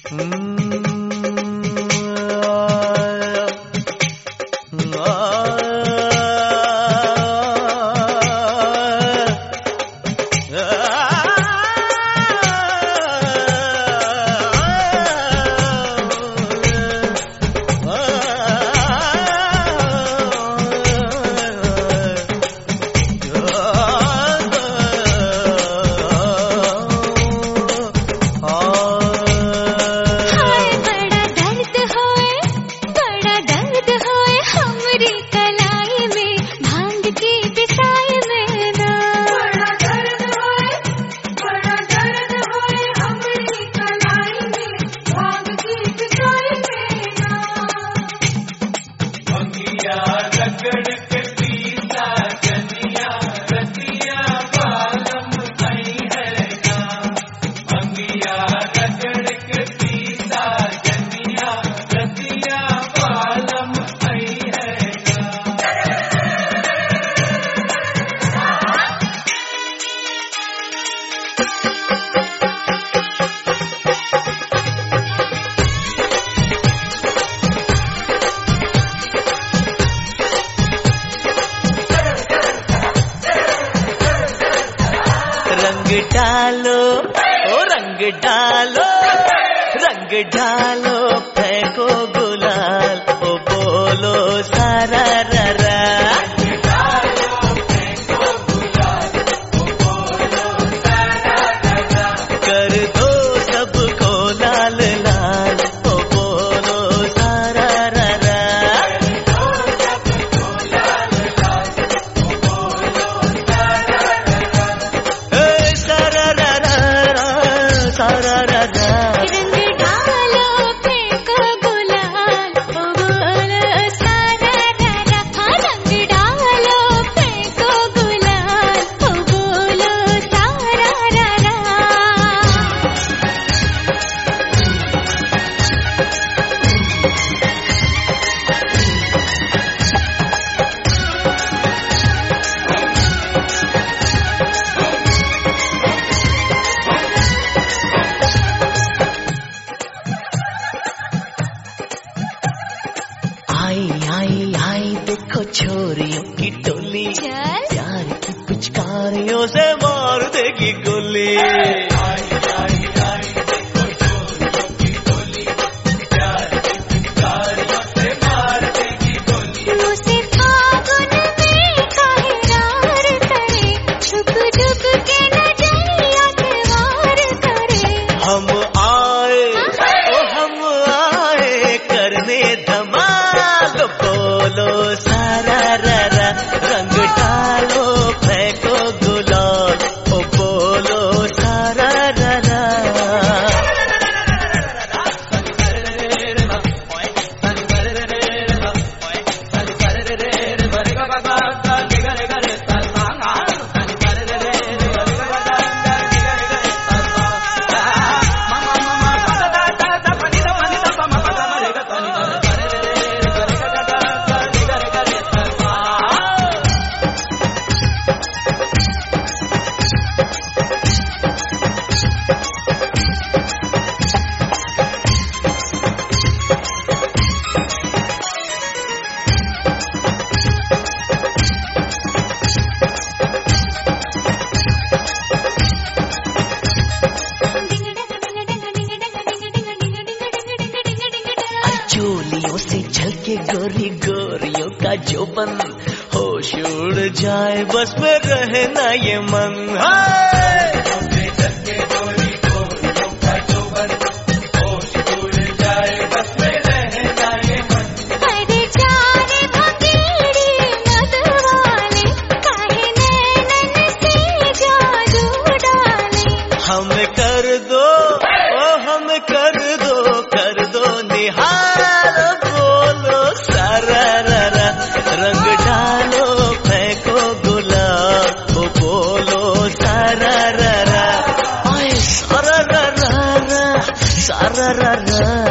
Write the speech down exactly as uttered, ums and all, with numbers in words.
रंग डालो ओ रंग डालो रंग डालो फेंको गुलाल ओ बोलो सारा ररा कर दो सबको लाल लाल ओ बोलो सारा ररा सारा ररा सारा ररा आई आई आई देखो छोरियों की टोली प्यार की पिचकारियों से मार देगी गोली। आई आई आई देखो छोरियों की टोली प्यार की पिचकारियों से मार देगी गोली। मुझसे फागुन में कहरार करे छुप छुप के नजरिया से वार करे। हम आए ओ हम आए करने धमाल बोलो सारा ररा रंग डालो फेंको गुलाल ओ बोलो सारा ररा। चोलियों से झलके गोरी गोरियों का जोबन होश उड़ जाए बस में रहे ना ये मन। झलके गोरी गोरियों का जोबन होश उड़ जाए बस में रहे ना ये मन। अरे जाने भंगेड़ी मतवाले काहे नैनन से जादू डाले। हम कर दो ओ हम कर दो कर दो निहार बोलो सारा ररा रंग डालो फेंको गुलाल ओ बोलो सारा ररा सारा ररा सारा ररा।